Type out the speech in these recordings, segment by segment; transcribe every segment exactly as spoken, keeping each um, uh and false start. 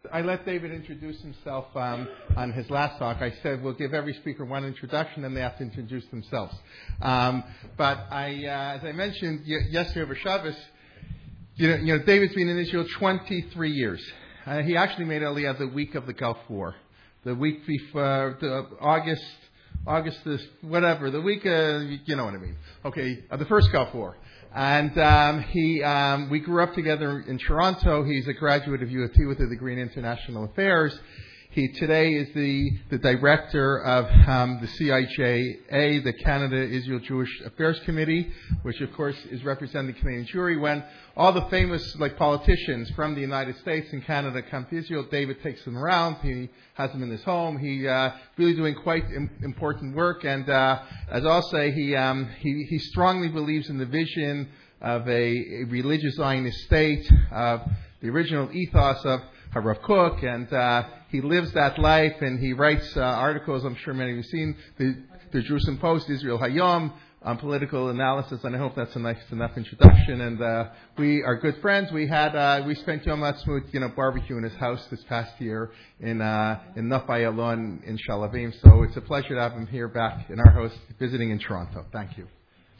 I let David introduce himself um, on his last talk. I said we'll give every speaker one introduction, and they have to introduce themselves. Um, but I, uh, as I mentioned y- yesterday over Shabbos, you know, you know, David's been in Israel twenty-three years. Uh, he actually made Aliyah the week of the Gulf War, the week before the August, August this whatever, the week, uh, you know what I mean? Okay, of the first Gulf War. And um, he, um, we grew up together in Toronto. He's a graduate of U of T with a degree in international affairs. He today is the, the director of um, the C I J A, the Canada-Israel Jewish Affairs Committee, which of course is representing the Canadian Jewry. When all the famous like politicians from the United States and Canada come to Israel, David takes them around. He has them in his home. He uh, really doing quite im- important work. And uh, as I'll say, he, um, he he strongly believes in the vision of a, a religious Zionist state, of the original ethos of Harav Kook, and uh, he lives that life, and he writes uh, articles, I'm sure many of you have seen, the, the Jerusalem Post, Israel Hayom, on political analysis, and I hope that's a nice enough introduction. And uh, we are good friends. We had uh, we spent Yom Ha'atzmaut, you know, barbecue in his house this past year in uh, in Naf Ayalon in Shalavim. So it's a pleasure to have him here back in our house, visiting in Toronto. Thank you.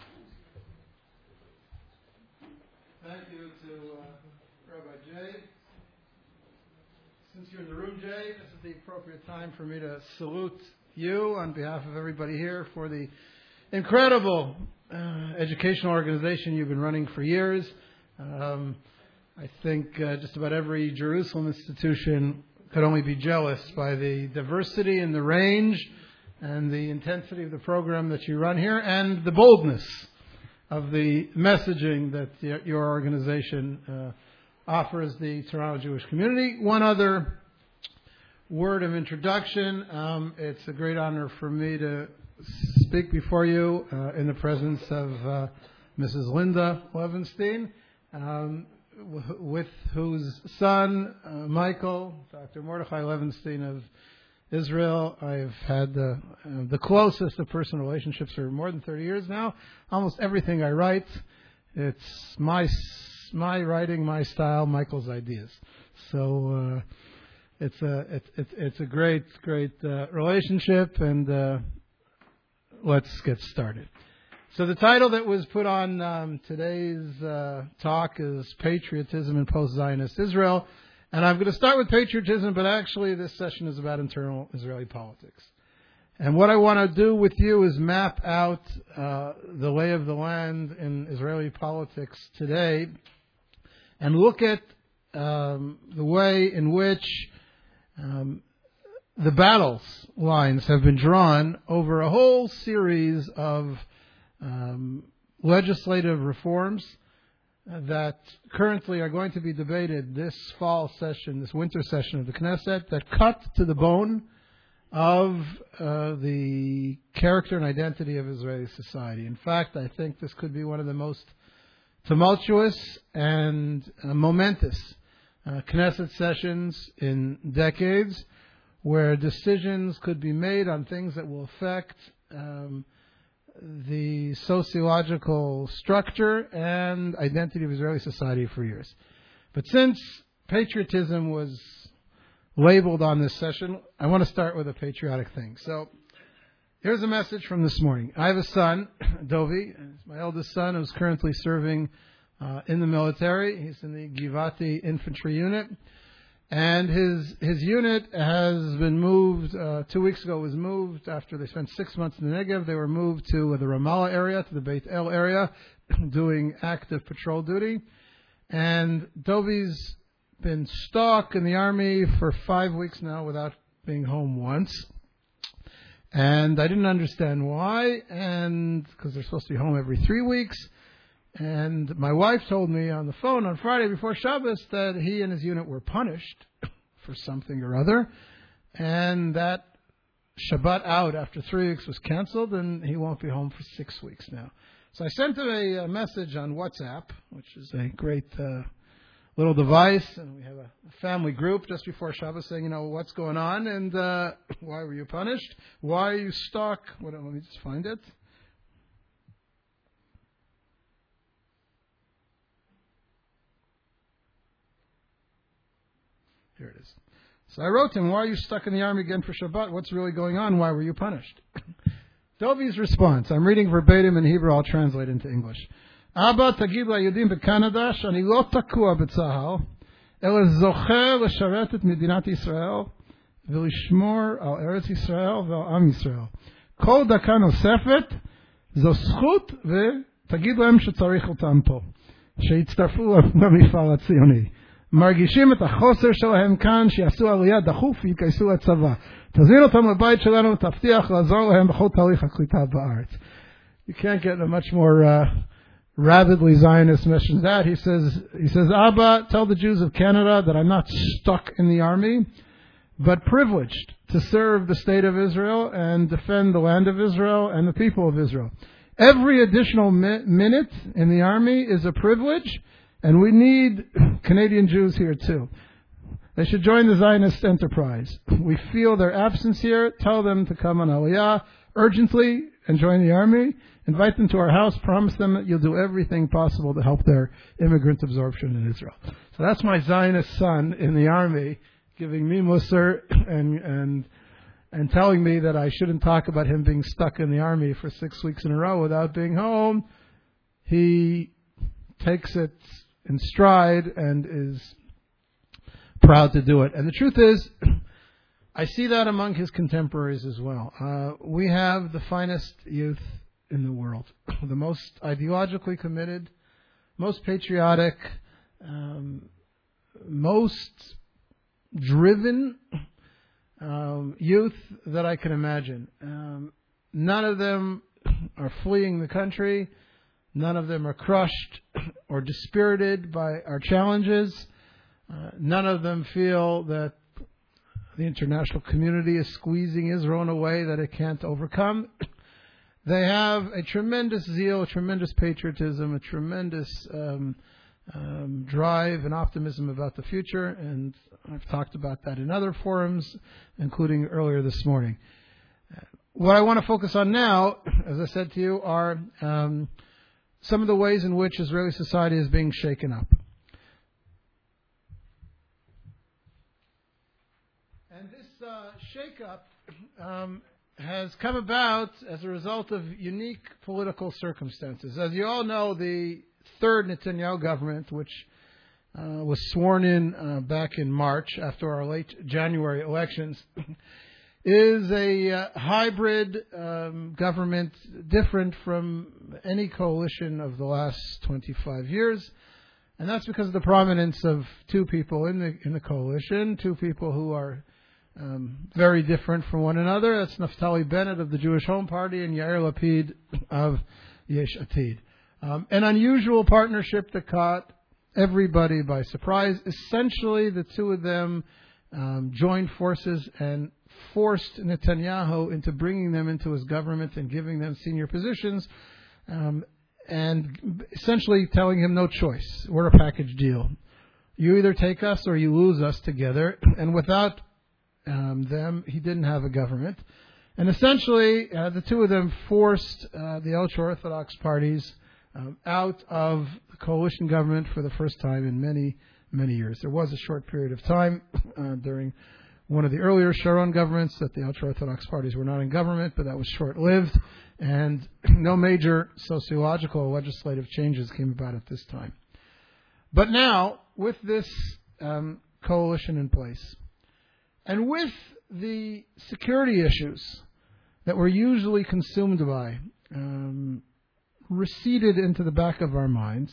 Thank you to uh, Rabbi Jay. Since you're in the room, Jay, this is the appropriate time for me to salute you on behalf of everybody here for the incredible uh, educational organization you've been running for years. Um, I think uh, just about every Jerusalem institution could only be jealous by the diversity and the range and the intensity of the program that you run here and the boldness of the messaging that your, your organization uh, offers the Toronto Jewish community. One other word of introduction. Um, it's a great honor for me to speak before you uh, in the presence of uh, Missus Linda Levenstein, um, w- with whose son, uh, Michael, Doctor Mordechai Levenstein of Israel, I've had the, uh, the closest of personal relationships for more than thirty years now. Almost everything I write, it's my my writing, my style, Michael's ideas. So uh, it's a it's it's it's a great great uh, relationship, and uh, let's get started. So the title that was put on um, today's uh, talk is Patriotism in Post-Zionist Israel. And I'm going to start with patriotism, but actually this session is about internal Israeli politics. And what I want to do with you is map out uh, the lay of the land in Israeli politics today and look at um, the way in which um, the battles lines have been drawn over a whole series of um, legislative reforms that currently are going to be debated this fall session, this winter session of the Knesset, that cut to the bone of uh, the character and identity of Israeli society. In fact, I think this could be one of the most tumultuous and uh, momentous uh, Knesset sessions in decades, where decisions could be made on things that will affect um, the sociological structure and identity of Israeli society for years. But since patriotism was labeled on this session, I want to start with a patriotic thing. So here's a message from this morning. I have a son, Dovi, my eldest son, who's currently serving uh, in the military. He's in the Givati infantry unit. And his his unit has been moved, uh, two weeks ago was moved after they spent six months in the Negev. They were moved to the Ramallah area, to the Beit El area, doing active patrol duty. And Dovi's been stuck in the army for five weeks now without being home once. And I didn't understand why, and because they're supposed to be home every three weeks. And my wife told me on the phone on Friday before Shabbos that he and his unit were punished for something or other, and that Shabbat out after three weeks was canceled, and he won't be home for six weeks now. So I sent him a, a message on WhatsApp, which is a great uh, little device, and we have a family group just before Shabbos saying, you know, what's going on, and uh, why were you punished? Why are you stuck? What, let me just find it. Here it is. So I wrote to him, why are you stuck in the army again for Shabbat? What's really going on? Why were you punished? Dovi's response, I'm reading verbatim in Hebrew, I'll translate into English. Abba tagid ליהודים בקנדה שאני לא תקוע בצה"ל, אלא זוכה לשרת את מדינת ישראל ולשמור על ארץ ישראל ועל עם ישראל. כל דקה נוספת זו זכות ותגיד להם שצריך אותם פה, שיצטרפו למפעל הציוני. מרגישים את החוסר שלהם כאן, שיעשו עלייה דחוף ויתגייסו לצבא. תזמין אותם לבית שלנו ותבטיח לעזור להם בכל תהליך הקליטה בארץ. You can't get a much more uh, rabidly Zionist mission than that. He says, he says, Abba, tell the Jews of Canada that I'm not stuck in the army, but privileged to serve the state of Israel and defend the land of Israel and the people of Israel. Every additional mi- minute in the army is a privilege, and we need Canadian Jews here too. They should join the Zionist enterprise. We feel their absence here. Tell them to come on Aliyah urgently and join the army. Invite them to our house. Promise them that you'll do everything possible to help their immigrant absorption in Israel. So that's my Zionist son in the army giving me Musar and and and telling me that I shouldn't talk about him being stuck in the army for six weeks in a row without being home. He takes it in stride and is proud to do it. And the truth is, I see that among his contemporaries as well. Uh, we have the finest youth in the world, the most ideologically committed, most patriotic, um, most driven um, youth that I can imagine. Um, none of them are fleeing the country. None of them are crushed or dispirited by our challenges. Uh, none of them feel that the international community is squeezing Israel in a way that it can't overcome. They have a tremendous zeal, a tremendous patriotism, a tremendous um, um, drive and optimism about the future, and I've talked about that in other forums, including earlier this morning. Uh, what I want to focus on now, as I said to you, are um, some of the ways in which Israeli society is being shaken up. And this uh, shake-up um, has come about as a result of unique political circumstances. As you all know, the third Netanyahu government, which uh, was sworn in uh, back in March after our late January elections, is a uh, hybrid um, government different from any coalition of the last twenty-five years. And that's because of the prominence of two people in the in the coalition, two people who are um, very different from one another. That's Naftali Bennett of the Jewish Home Party and Yair Lapid of Yesh Atid. Um, an unusual partnership that caught everybody by surprise. Essentially, the two of them um, joined forces and forced Netanyahu into bringing them into his government and giving them senior positions, um, and essentially telling him no choice. We're a package deal. You either take us or you lose us together. And without um, them, he didn't have a government. And essentially, uh, the two of them forced uh, the ultra-Orthodox parties um, out of the coalition government for the first time in many, many years. There was a short period of time uh, during one of the earlier Sharon governments that the ultra-Orthodox parties were not in government, but that was short-lived, and no major sociological or legislative changes came about at this time. But now, with this um, coalition in place, and with the security issues that we're usually consumed by um, receded into the back of our minds,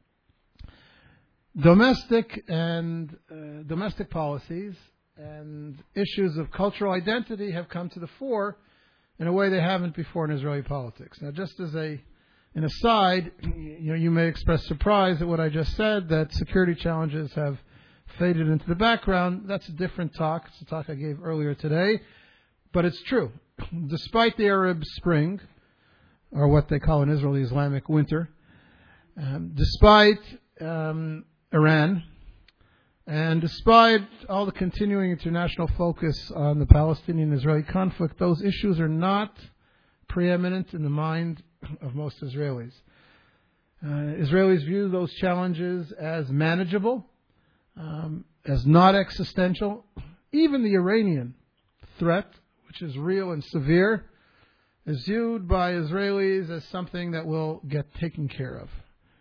domestic and uh, domestic policies and issues of cultural identity have come to the fore in a way they haven't before in Israeli politics. Now, just as a an aside, you know, you may express surprise at what I just said, that security challenges have faded into the background. That's a different talk. It's a talk I gave earlier today, but it's true. Despite the Arab Spring, or what they call in Israel the Islamic Winter, um, despite um, Iran, and despite all the continuing international focus on the Palestinian-Israeli conflict, those issues are not preeminent in the mind of most Israelis. Uh, Israelis view those challenges as manageable, um, as not existential, even the Iranian threat, which is real and severe, is viewed by Israelis as something that will get taken care of.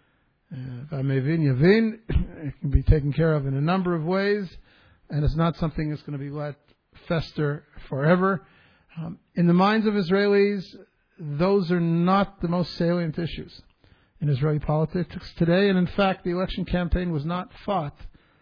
V'amevin yavin, it can be taken care of in a number of ways, and it's not something that's going to be let fester forever. Um, in the minds of Israelis, those are not the most salient issues in Israeli politics today, and in fact, the election campaign was not fought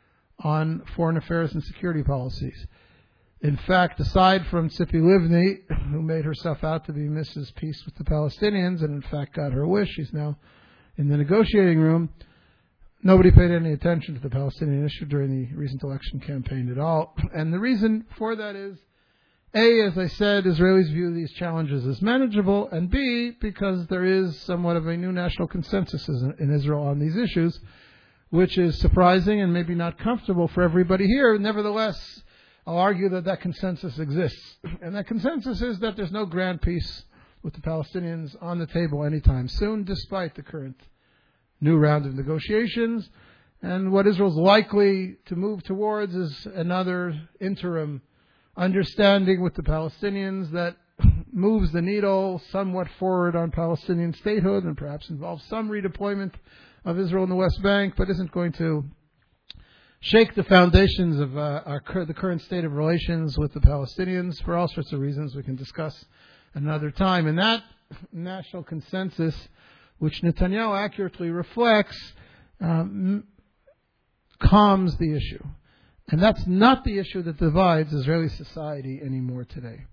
on foreign affairs and security policies. In fact, aside from Tzipi Livni, who made herself out to be Missus Peace with the Palestinians, and in fact got her wish, she's now in the negotiating room, nobody paid any attention to the Palestinian issue during the recent election campaign at all. And the reason for that is, A, as I said, Israelis view these challenges as manageable, and B, because there is somewhat of a new national consensus in Israel on these issues, which is surprising and maybe not comfortable for everybody here. Nevertheless, I'll argue that that consensus exists. And that consensus is that there's no grand peace with the Palestinians on the table anytime soon, despite the current new round of negotiations. And what Israel's likely to move towards is another interim understanding with the Palestinians that moves the needle somewhat forward on Palestinian statehood and perhaps involves some redeployment of Israel in the West Bank, but isn't going to shake the foundations of uh, our the current state of relations with the Palestinians for all sorts of reasons we can discuss another time. And that national consensus, which Netanyahu accurately reflects, um, calms the issue. And that's not the issue that divides Israeli society anymore today.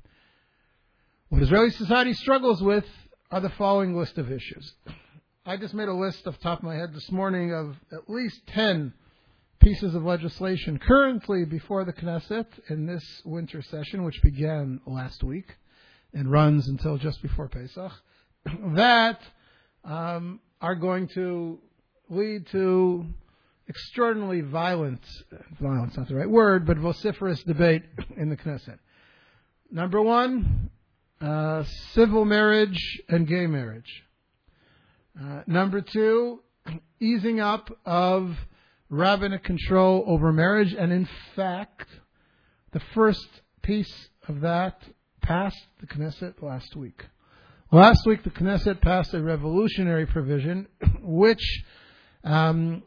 What Israeli society struggles with are the following list of issues. I just made a list off the top of my head this morning of at least ten pieces of legislation currently before the Knesset in this winter session, which began last week and runs until just before Pesach, that um, are going to lead to extraordinarily violent, violence not the right word, but vociferous debate in the Knesset. Number one, uh, civil marriage and gay marriage. Uh, number two, easing up of rabbinic control over marriage, and in fact, the first piece of that passed the Knesset last week. Last week, the Knesset passed a revolutionary provision which um,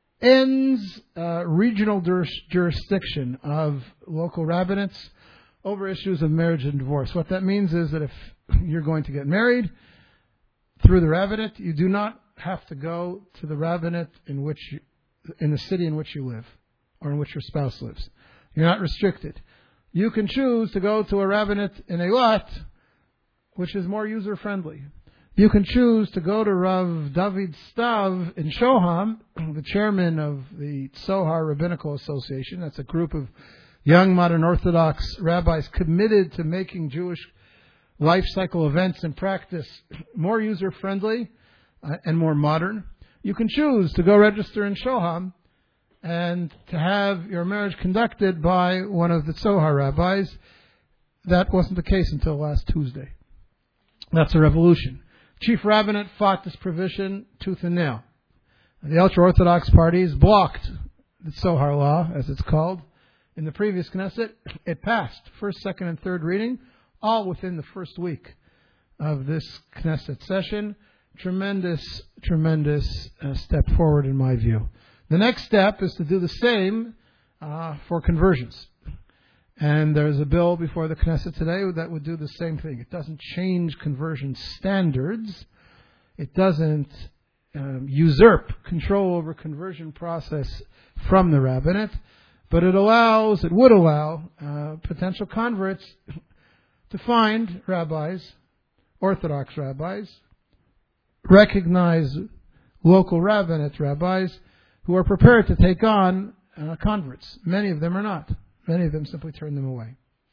ends uh, regional juris- jurisdiction of local rabbinates over issues of marriage and divorce. What that means is that if you're going to get married through the rabbinate, you do not have to go to the rabbinate in which you, in the city in which you live or in which your spouse lives. You're not restricted. You can choose to go to a rabbinate in Eilat, which is more user-friendly. You can choose to go to Rav David Stav in Shoham, the chairman of the Tzohar Rabbinical Association. That's a group of young modern Orthodox rabbis committed to making Jewish life cycle events and practice more user-friendly uh, and more modern. You can choose to go register in Shoham and to have your marriage conducted by one of the Tzohar rabbis. That wasn't the case until last Tuesday. That's a revolution. Chief Rabbinate fought this provision tooth and nail. The ultra-Orthodox parties blocked the Tzohar law, as it's called, in the previous Knesset. It passed first, second, and third reading, all within the first week of this Knesset session. Tremendous, tremendous uh, step forward in my view. The next step is to do the same uh, for conversions. And there's a bill before the Knesset today that would do the same thing. It doesn't change conversion standards. It doesn't um, usurp control over conversion process from the rabbinate. But it allows, it would allow uh, potential converts to find rabbis, Orthodox rabbis, recognize local rabbinate rabbis who are prepared to take on uh, converts. Many of them are not. Many of them simply turn them away.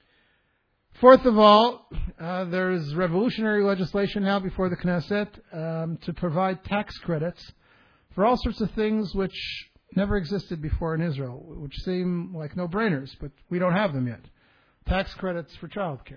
Fourth of all, uh, there is revolutionary legislation now before the Knesset um, to provide tax credits for all sorts of things which never existed before in Israel, which seem like no-brainers, but we don't have them yet. Tax credits for childcare.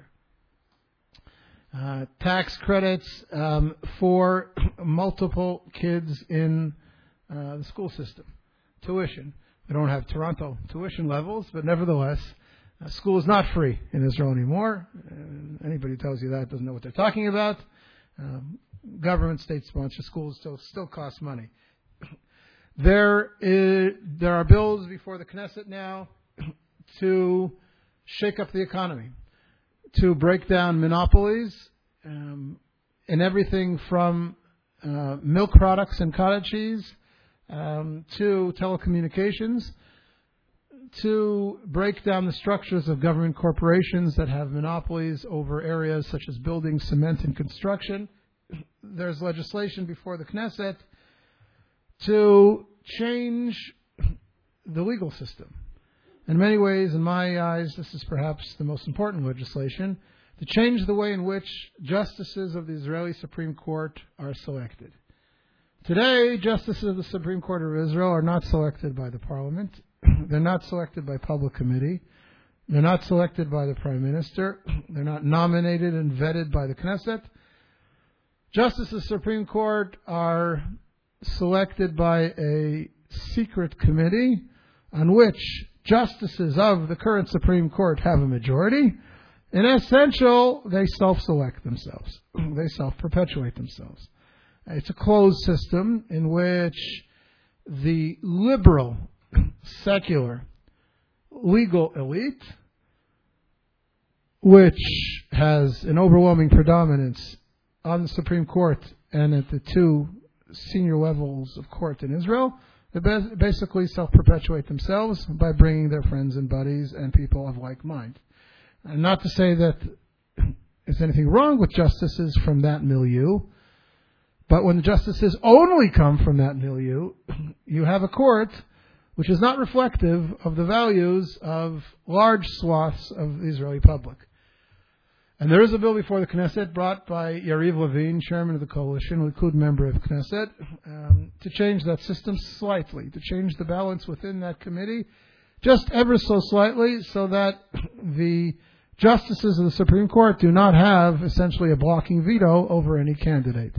Uh, tax credits um, for multiple kids in uh, the school system. Tuition. We don't have Toronto tuition levels, but nevertheless, Uh, school is not free in Israel anymore. Uh, anybody who tells you that doesn't know what they're talking about. Um, government, state-sponsored schools still still cost money. There is, there are bills before the Knesset now to shake up the economy, to break down monopolies um, in everything from uh, milk products and cottage cheese um, to telecommunications, to break down the structures of government corporations that have monopolies over areas such as building, cement, and construction. There's legislation before the Knesset to change the legal system. In many ways, in my eyes, this is perhaps the most important legislation, to change the way in which justices of the Israeli Supreme Court are selected. Today, justices of the Supreme Court of Israel are not selected by the parliament. They're not selected by public committee. They're not selected by the prime minister. They're not nominated and vetted by the Knesset. Justices of the Supreme Court are selected by a secret committee on which justices of the current Supreme Court have a majority. In essential, they self-select themselves. They self-perpetuate themselves. It's a closed system in which the liberal, secular, legal elite, which has an overwhelming predominance on the Supreme Court and at the two senior levels of court in Israel, they basically self-perpetuate themselves by bringing their friends and buddies and people of like mind. And not to say that there's anything wrong with justices from that milieu, but when the justices only come from that milieu, you have a court which is not reflective of the values of large swaths of the Israeli public. And there is a bill before the Knesset brought by Yariv Levin, chairman of the coalition, Likud member of Knesset, um, to change that system slightly, to change the balance within that committee, just ever so slightly, so that the justices of the Supreme Court do not have essentially a blocking veto over any candidate.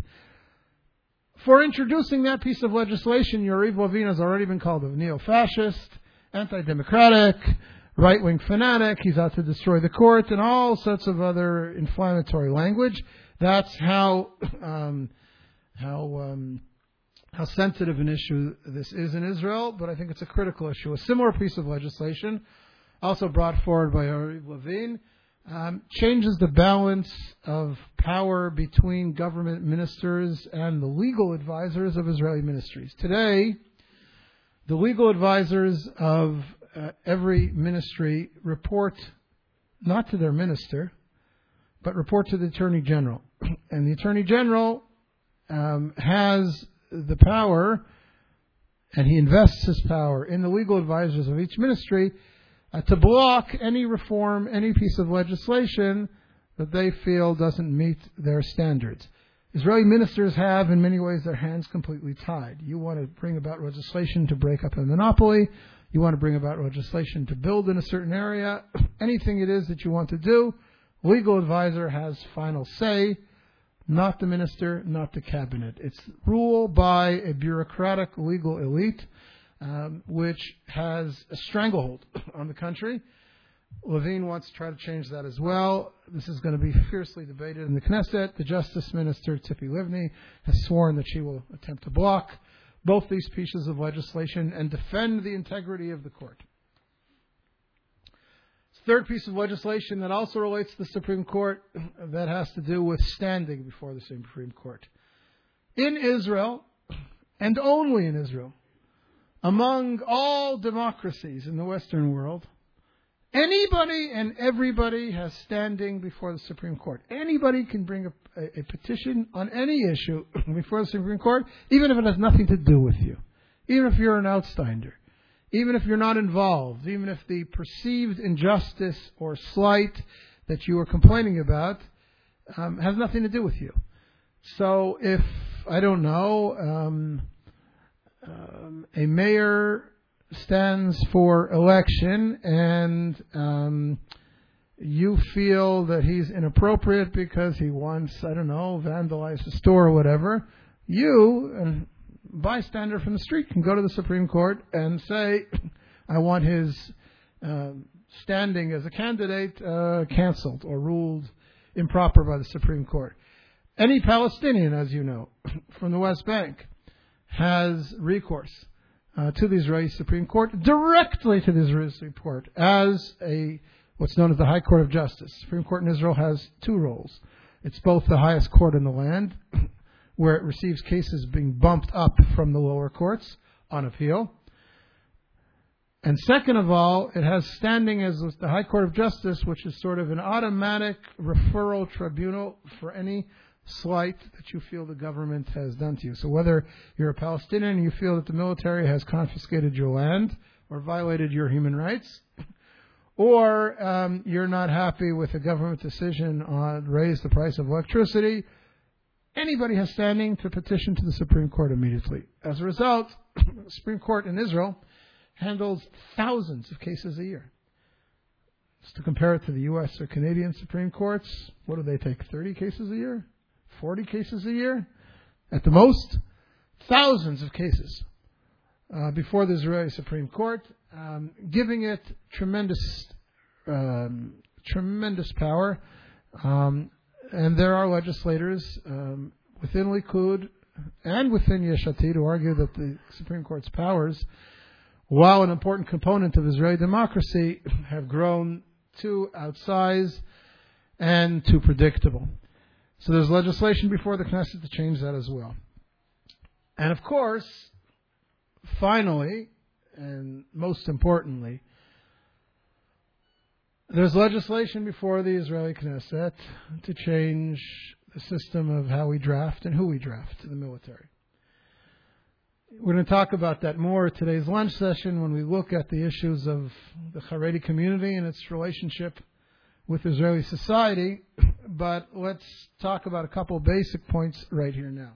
For introducing that piece of legislation, Yariv Levin has already been called a neo-fascist, anti-democratic, right-wing fanatic. He's out to destroy the court and all sorts of other inflammatory language. That's how um, how um, how sensitive an issue this is in Israel, but I think it's a critical issue. A similar piece of legislation, also brought forward by Yariv Levin, um, changes the balance of power between government ministers and the legal advisors of Israeli ministries. Today, the legal advisors of uh, every ministry report not to their minister, but report to the Attorney General. And the Attorney General um, has the power, and he invests his power in the legal advisors of each ministry uh, to block any reform, any piece of legislation that they feel doesn't meet their standards. Israeli ministers have, in many ways, their hands completely tied. You want to bring about legislation to break up a monopoly. You want to bring about legislation to build in a certain area. Anything it is that you want to do, legal advisor has final say, not the minister, not the cabinet. It's ruled by a bureaucratic legal elite, um, which has a stranglehold on the country. Levin wants to try to change that as well. This is going to be fiercely debated in the Knesset. The Justice Minister, Tzipi Livni, has sworn that she will attempt to block both these pieces of legislation and defend the integrity of the court. Third piece of legislation that also relates to the Supreme Court, that has to do with standing before the Supreme Court. In Israel, and only in Israel, among all democracies in the Western world, anybody and everybody has standing before the Supreme Court. Anybody can bring a, a, a petition on any issue before the Supreme Court, even if it has nothing to do with you. Even if you're an outsider. Even if you're not involved. Even if the perceived injustice or slight that you are complaining about um, has nothing to do with you. So if, I don't know, um, um, a mayor stands for election and um, you feel that he's inappropriate because he once, I don't know, vandalized a store or whatever, you, a bystander from the street, can go to the Supreme Court and say, I want his uh, standing as a candidate uh, canceled or ruled improper by the Supreme Court. Any Palestinian, as you know, from the West Bank has recourse uh, to the Israeli Supreme Court, directly to the Israeli Supreme Court, as a what's known as the High Court of Justice. The Supreme Court in Israel has two roles. It's both the highest court in the land, where it receives cases being bumped up from the lower courts on appeal. And second of all, it has standing as the High Court of Justice, which is sort of an automatic referral tribunal for any slight that you feel the government has done to you. So whether you're a Palestinian and you feel that the military has confiscated your land or violated your human rights, or um, you're not happy with a government decision on raise the price of electricity, anybody has standing to petition to the Supreme Court immediately. As a result, the Supreme Court in Israel handles thousands of cases a year. Just to compare it to the U S or Canadian Supreme Courts, what do they take, thirty cases a year? forty cases a year? At the most, thousands of cases uh, before the Israeli Supreme Court, um, giving it tremendous, um, tremendous power. Um, and there are legislators um, within Likud and within Yesh Atid who argue that the Supreme Court's powers, while an important component of Israeli democracy, have grown too outsized and too predictable. So there's legislation before the Knesset to change that as well. And of course, finally, and most importantly, there's legislation before the Israeli Knesset to change the system of how we draft and who we draft in the military. We're going to talk about that more at today's lunch session when we look at the issues of the Haredi community and its relationship with Israeli society. But let's talk about a couple basic points right here now.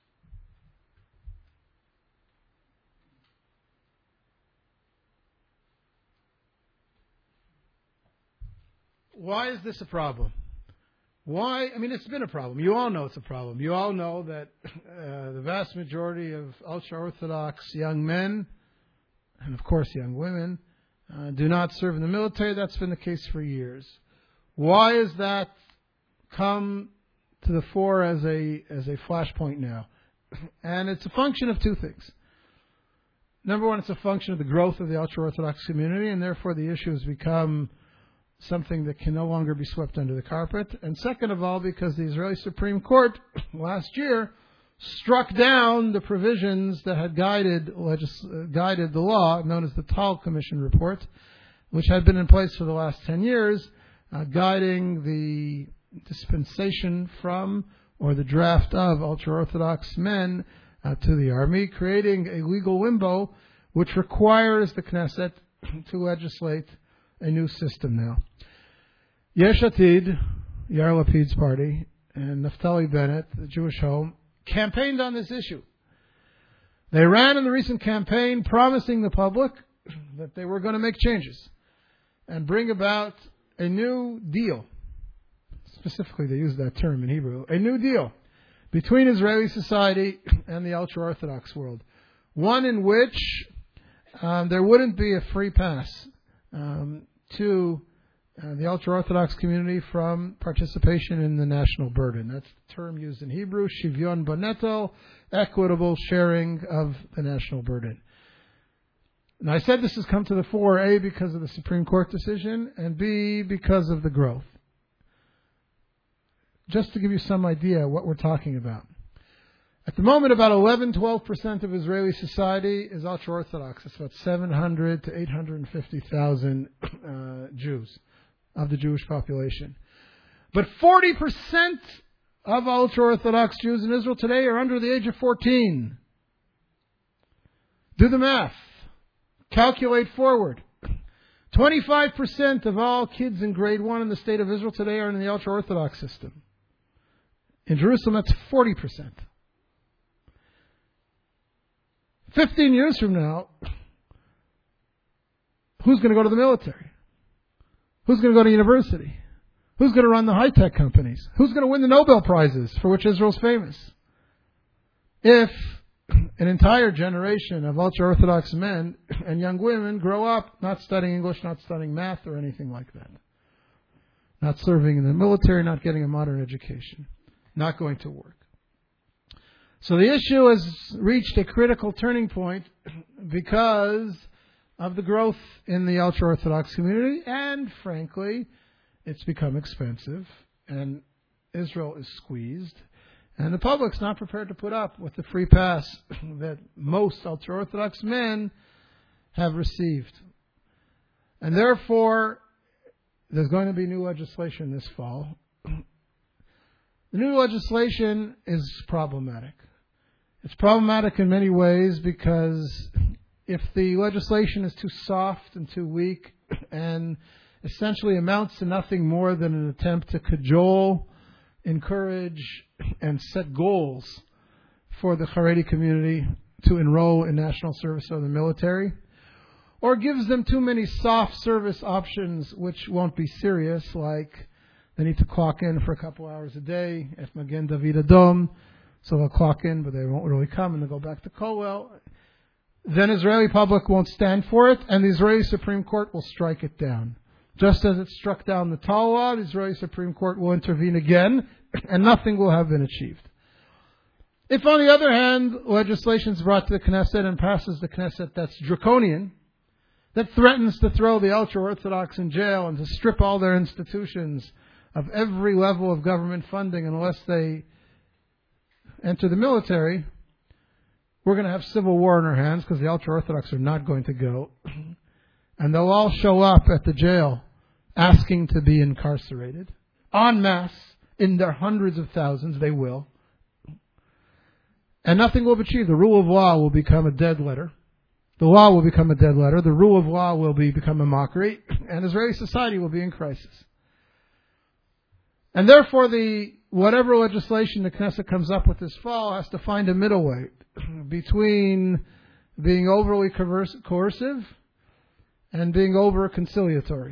Why is this a problem? Why? I mean, it's been a problem. You all know it's a problem. You all know that uh, the vast majority of ultra-Orthodox young men, and of course young women, uh, do not serve in the military. That's been the case for years. Why has that come to the fore as a as a flashpoint now? And it's a function of two things. Number one, it's a function of the growth of the ultra-Orthodox community, and therefore the issue has become something that can no longer be swept under the carpet. And second of all, because the Israeli Supreme Court last year struck down the provisions that had guided legis- uh, guided the law, known as the Tal Commission report, which had been in place for the last ten years, uh, guiding the dispensation from or the draft of ultra-Orthodox men uh, to the army, creating a legal limbo which requires the Knesset to legislate a new system now. Yesh Atid, Yair Lapid's party, and Naftali Bennett, the Jewish Home, campaigned on this issue. They ran in the recent campaign promising the public that they were going to make changes and bring about a new deal. Specifically, they use that term in Hebrew. A new deal between Israeli society and the ultra-Orthodox world. One in which um, there wouldn't be a free pass um, to uh, the ultra-Orthodox community from participation in the national burden. That's the term used in Hebrew, shivyon banetel, equitable sharing of the national burden. And I said this has come to the fore, A, because of the Supreme Court decision, and B, because of the growth. Just to give you some idea what we're talking about. At the moment, about eleven to twelve percent of Israeli society is ultra-Orthodox. It's about seven hundred to eight hundred fifty thousand uh, Jews of the Jewish population. But forty percent of ultra-Orthodox Jews in Israel today are under the age of fourteen. Do the math. Calculate forward. twenty-five percent of all kids in grade one in the state of Israel today are in the ultra-Orthodox system. In Jerusalem, that's forty percent. Fifteen years from now, who's going to go to the military? Who's going to go to university? Who's going to run the high-tech companies? Who's going to win the Nobel Prizes for which Israel's famous? If an entire generation of ultra-Orthodox men and young women grow up not studying English, not studying math or anything like that. Not serving in the military, not getting a modern education, not going to work. So the issue has reached a critical turning point because of the growth in the ultra-Orthodox community, and frankly, it's become expensive, and Israel is squeezed, and the public's not prepared to put up with the free pass that most ultra-Orthodox men have received. And therefore, there's going to be new legislation this fall. The new legislation is problematic. It's problematic in many ways because if the legislation is too soft and too weak and essentially amounts to nothing more than an attempt to cajole, encourage, and set goals for the Haredi community to enroll in national service or the military, or gives them too many soft service options which won't be serious, like they need to clock in for a couple hours a day at Magen David Adom, so they'll clock in, but they won't really come, and they'll go back to Kollel. Then Israeli public won't stand for it, and the Israeli Supreme Court will strike it down. Just as it struck down the Tal law, the Israeli Supreme Court will intervene again, and nothing will have been achieved. If, on the other hand, legislation is brought to the Knesset and passes the Knesset that's draconian, that threatens to throw the ultra-Orthodox in jail and to strip all their institutions of every level of government funding unless they enter the military, we're going to have civil war in our hands because the ultra-Orthodox are not going to go. And they'll all show up at the jail asking to be incarcerated. En masse, in their hundreds of thousands, they will. And nothing will be achieved. The rule of law will become a dead letter. The law will become a dead letter. The rule of law will be become a mockery. And Israeli society will be in crisis. And therefore, the whatever legislation the Knesset comes up with this fall has to find a middle way between being overly coercive and being over conciliatory.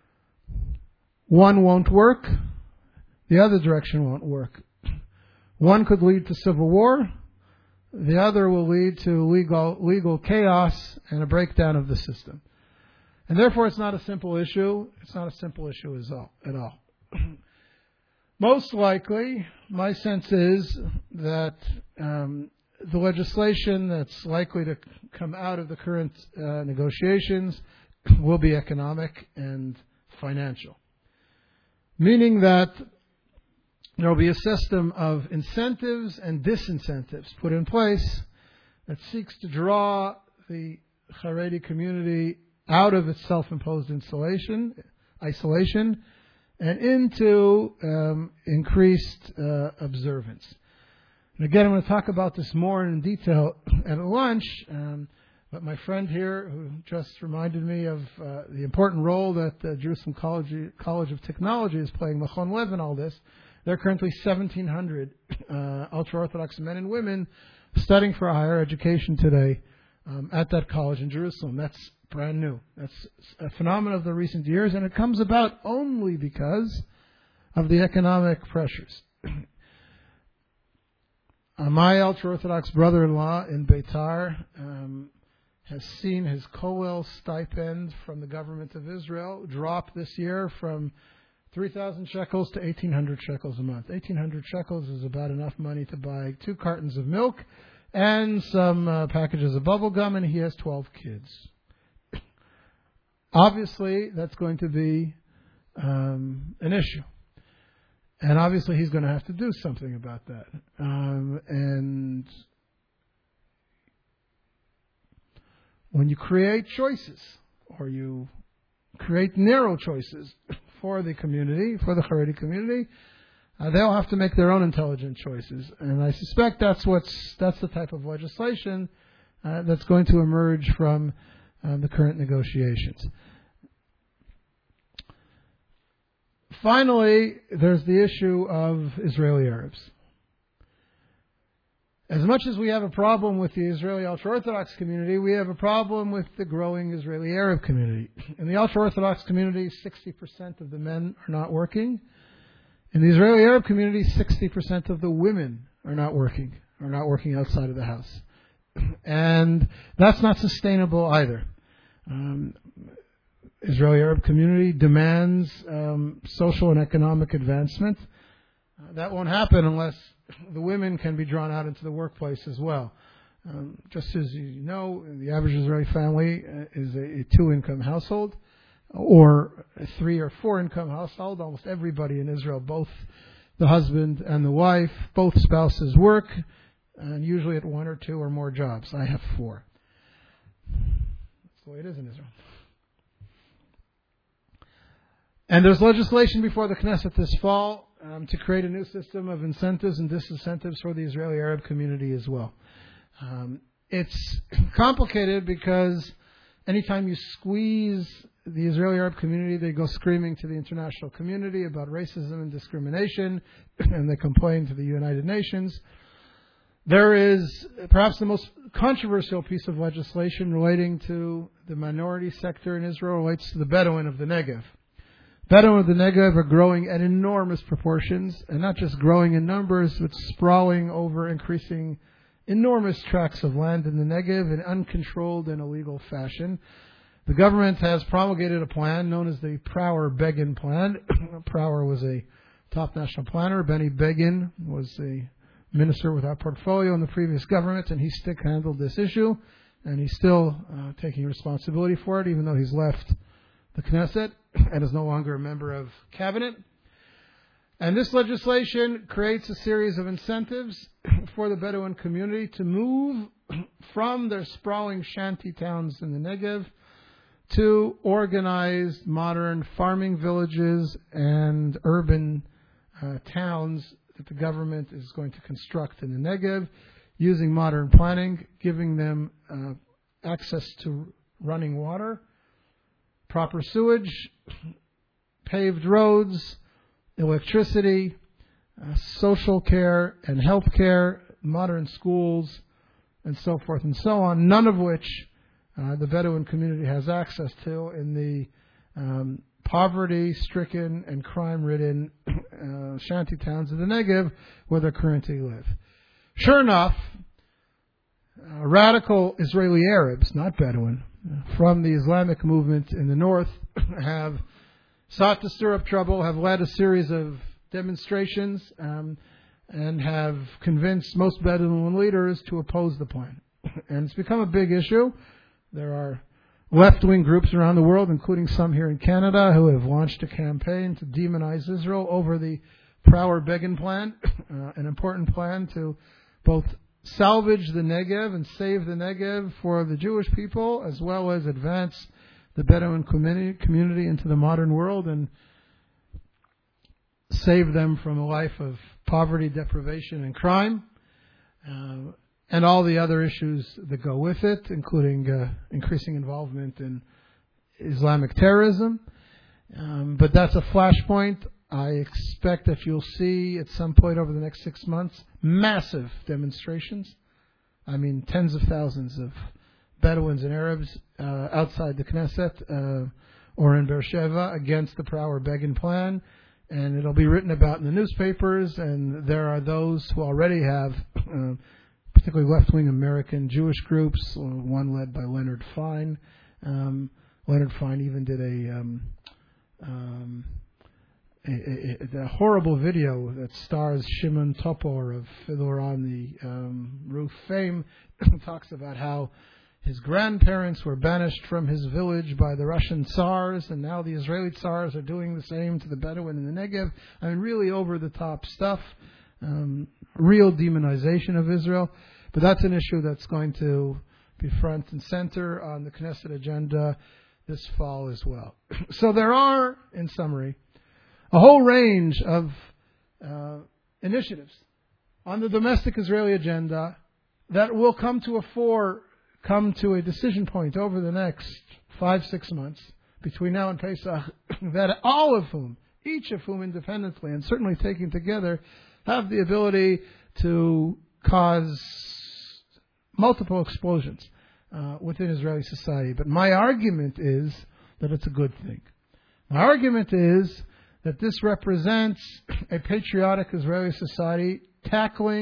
One won't work. The other direction won't work. One could lead to civil war. The other will lead to legal legal chaos and a breakdown of the system. And therefore, it's not a simple issue. It's not a simple issue as all, at all. Most likely, my sense is that um, the legislation that's likely to come out of the current uh, negotiations will be economic and financial. Meaning that there will be a system of incentives and disincentives put in place that seeks to draw the Haredi community out of its self-imposed isolation, isolation and into um, increased uh, observance. And again, I'm going to talk about this more in detail at lunch, um, but my friend here, who just reminded me of uh, the important role that the Jerusalem College, College of Technology is playing, Machon Lev in all this. There are currently seventeen hundred uh, ultra-Orthodox men and women studying for a higher education today um, at that college in Jerusalem. That's brand new. That's a phenomenon of the recent years, and it comes about only because of the economic pressures. uh, my ultra-Orthodox brother-in-law in Beitar um, has seen his Kollel stipend from the government of Israel drop this year from three thousand shekels to eighteen hundred shekels a month. eighteen hundred shekels is about enough money to buy two cartons of milk and some uh, packages of bubble gum, and he has twelve kids. Obviously, that's going to be um, an issue. And obviously, he's going to have to do something about that. Um, and when you create choices, or you create narrow choices for the community, for the Haredi community, uh, they'll have to make their own intelligent choices. And I suspect that's what's that's the type of legislation uh, that's going to emerge from Um, the current negotiations. Finally, there's the issue of Israeli Arabs. As much as we have a problem with the Israeli ultra-Orthodox community, we have a problem with the growing Israeli Arab community. In the ultra-Orthodox community, sixty percent of the men are not working. In the Israeli Arab community, sixty percent of the women are not working, are not working outside of the house. and that's not sustainable either. Um, Israeli Arab community demands um, social and economic advancement. Uh, that won't happen unless the women can be drawn out into the workplace as well. Um, just as you know, the average Israeli family uh, is a, a two-income household or a three- or four-income household. Almost everybody in Israel, both the husband and the wife, both spouses work, and usually at one or two or more jobs. I have four. That's the way it is in Israel. And there's legislation before the Knesset this fall um, to create a new system of incentives and disincentives for the Israeli Arab community as well. Um, it's complicated because anytime you squeeze the Israeli Arab community, they go screaming to the international community about racism and discrimination, and they complain to the United Nations. There is perhaps the most controversial piece of legislation relating to the minority sector in Israel relates to the Bedouin of the Negev. Bedouin of the Negev are growing at enormous proportions, and not just growing in numbers, but sprawling over increasing enormous tracts of land in the Negev in uncontrolled and illegal fashion. The government has promulgated a plan known as the Prouwer-Begin Plan. Prouwer was a top national planner. Benny Begin was a minister without portfolio in the previous government, and he stick-handled this issue, and he's still uh, taking responsibility for it, even though he's left the Knesset and is no longer a member of cabinet. And this legislation creates a series of incentives for the Bedouin community to move from their sprawling shanty towns in the Negev to organized modern farming villages and urban uh, towns that the government is going to construct in the Negev using modern planning, giving them uh, access to running water, proper sewage, paved roads, electricity, uh, social care and health care, modern schools, and so forth and so on, none of which uh, the Bedouin community has access to in the um, poverty-stricken and crime-ridden uh, shanty towns of the Negev where they currently live. Sure enough, uh, radical Israeli Arabs, not Bedouin, from the Islamic movement in the north have sought to stir up trouble, have led a series of demonstrations, um, and have convinced most Bedouin leaders to oppose the plan. And it's become a big issue. There are left-wing groups around the world, including some here in Canada, who have launched a campaign to demonize Israel over the Prouwer-Begin plan, uh, an important plan to both salvage the Negev and save the Negev for the Jewish people, as well as advance the Bedouin community, community into the modern world and save them from a life of poverty, deprivation, and crime, uh, and all the other issues that go with it, including uh, increasing involvement in Islamic terrorism. Um, but that's a flashpoint. I expect that you'll see at some point over the next six months massive demonstrations. I mean, tens of thousands of Bedouins and Arabs uh, outside the Knesset uh, or in Beersheba against the Prouwer-Begin plan. And it'll be written about in the newspapers, and there are those who already have, uh, particularly left-wing American Jewish groups, one led by Leonard Fine. Um, Leonard Fine even did a... Um, um, A, a, a horrible video that stars Shimon Topor of Fiddler on the um, Roof fame talks about how his grandparents were banished from his village by the Russian Tsars, and now the Israeli Tsars are doing the same to the Bedouin in the Negev. I mean, really over-the-top stuff, um, real demonization of Israel. But that's an issue that's going to be front and center on the Knesset agenda this fall as well. So there are, in summary, a whole range of uh, initiatives on the domestic Israeli agenda that will come to a fore, come to a decision point over the next five, six months between now and Pesach, that all of whom, each of whom independently and certainly taken together, have the ability to cause multiple explosions uh, within Israeli society. But my argument is that it's a good thing. My argument is that this represents a patriotic Israeli society tackling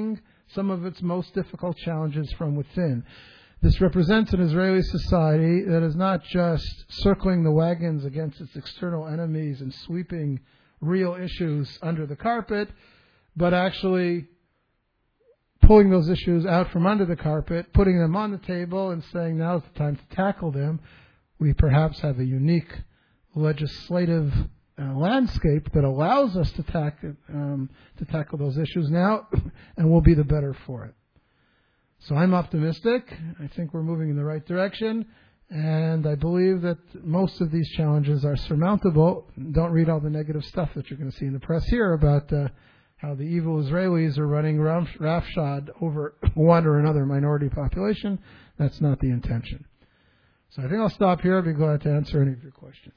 some of its most difficult challenges from within. This represents an Israeli society that is not just circling the wagons against its external enemies and sweeping real issues under the carpet, but actually pulling those issues out from under the carpet, putting them on the table and saying now's the time to tackle them. We perhaps have a unique legislative uh, landscape that allows us to, tackle um, to tackle those issues now, and we'll be the better for it. So I'm optimistic. I think we're moving in the right direction, and I believe that most of these challenges are surmountable. Don't read all the negative stuff that you're going to see in the press here about uh, how the evil Israelis are running roughshod over one or another minority population. That's not the intention. So I think I'll stop here. I'll be glad to answer any of your questions.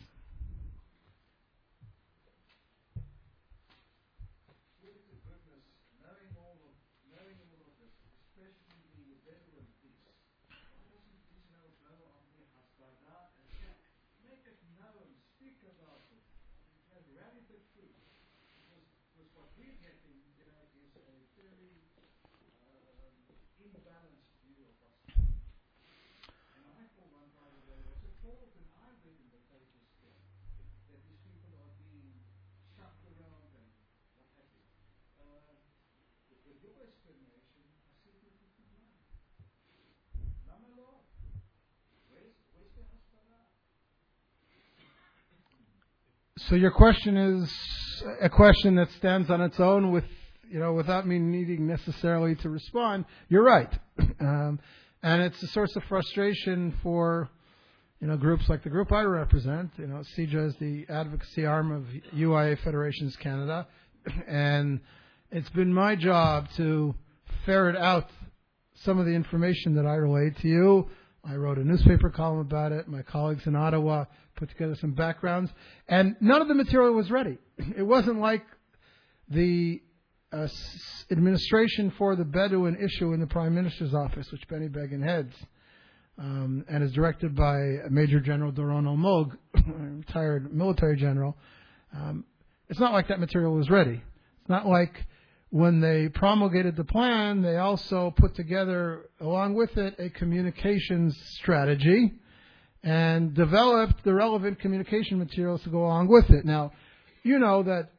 So your question is a question that stands on its own with, you know, without me needing necessarily to respond. You're right. Um, and it's a source of frustration for, you know, groups like the group I represent. You know, C J A is the advocacy arm of U I A Federations Canada. And it's been my job to ferret out some of the information that I relayed to you. I wrote a newspaper column about it. My colleagues in Ottawa put together some backgrounds. And none of the material was ready. It wasn't like the uh, administration for the Bedouin issue in the Prime Minister's office, which Benny Begin heads, um, and is directed by Major General Doron Almog, a retired military general. Um, it's not like that material was ready. It's not like when they promulgated the plan, they also put together, along with it, a communications strategy and developed the relevant communication materials to go along with it. Now, you know that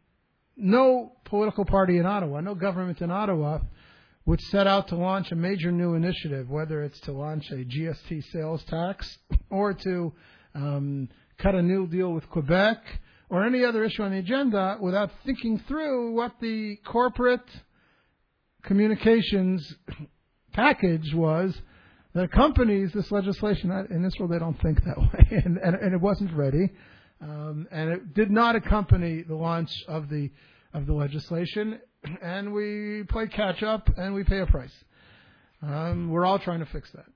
no political party in Ottawa, no government in Ottawa would set out to launch a major new initiative, whether it's to launch a G S T sales tax or to um, cut a new deal with Quebec or any other issue on the agenda without thinking through what the corporate communications package was that accompanies this legislation. In Israel, they don't think that way, and, and, and it wasn't ready, um, and it did not accompany the launch of the of the legislation, and we play catch up, and we pay a price. Um, we're all trying to fix that.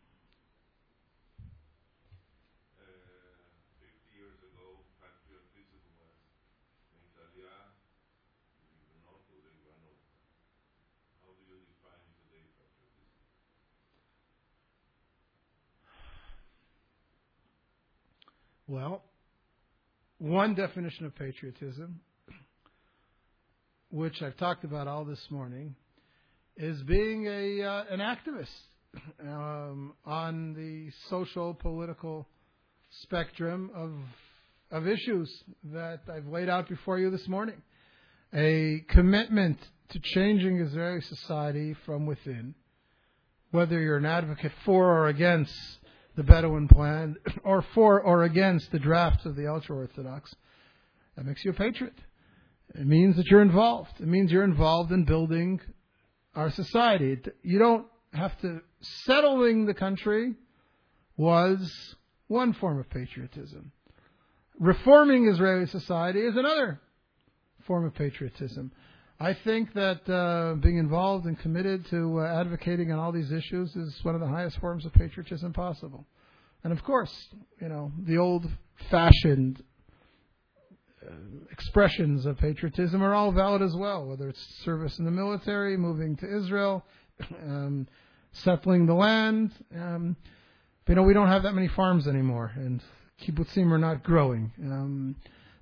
Well, one definition of patriotism, which I've talked about all this morning, is being a uh, an activist um, on the social, political spectrum of of issues that I've laid out before you this morning. A commitment to changing Israeli society from within, whether you're an advocate for or against the Bedouin plan, or for or against the drafts of the ultra-Orthodox. That makes you a patriot. It means that you're involved. It means you're involved in building our society. You don't have to... Settling the country was one form of patriotism. Reforming Israeli society is another form of patriotism. I think that uh, being involved and committed to uh, advocating on all these issues is one of the highest forms of patriotism possible. And of course, you know, the old-fashioned uh, expressions of patriotism are all valid as well, whether it's service in the military, moving to Israel, um, settling the land. Um, but, you know, we don't have that many farms anymore, and kibbutzim are not growing. Um,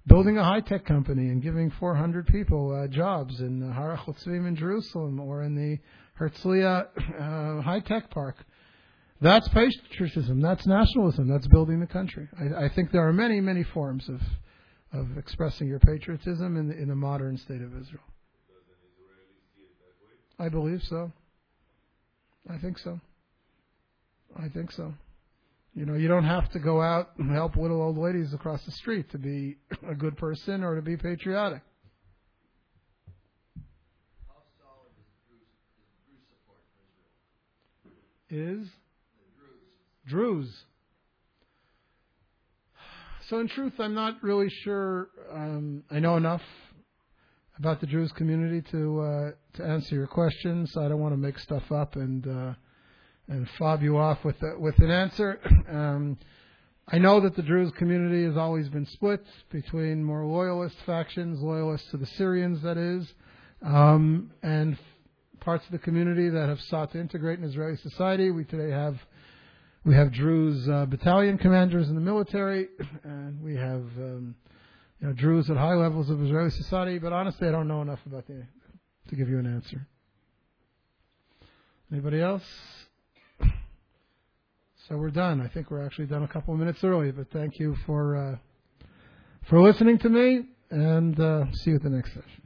building a high-tech company and giving four hundred people uh, jobs in uh, Har HaChotzim in Jerusalem or in the Herzliya uh, high-tech park. That's patriotism. That's nationalism. That's building the country. I, I think there are many, many forms of of expressing your patriotism in the, in the modern state of Israel. Does an Israeli see it that way? I believe so. I think so. I think so. You know, you don't have to go out and help little old ladies across the street to be a good person or to be patriotic. How solid is Druze, is Druze support for Israel? Is? The Druze. Druze. So in truth, I'm not really sure. Um, I know enough about the Druze community to uh, to answer your question, so I don't want to make stuff up and uh, and fob you off with a, with an answer. Um, I know that the Druze community has always been split between more loyalist factions, loyalists to the Syrians, that is, um, and parts of the community that have sought to integrate in Israeli society. We today have we have Druze uh, battalion commanders in the military, and we have um, you know Druze at high levels of Israeli society. But honestly, I don't know enough about the to give you an answer. Anybody else? So we're done. I think we're actually done a couple of minutes early, but thank you for uh, for listening to me, and uh, see you at the next session.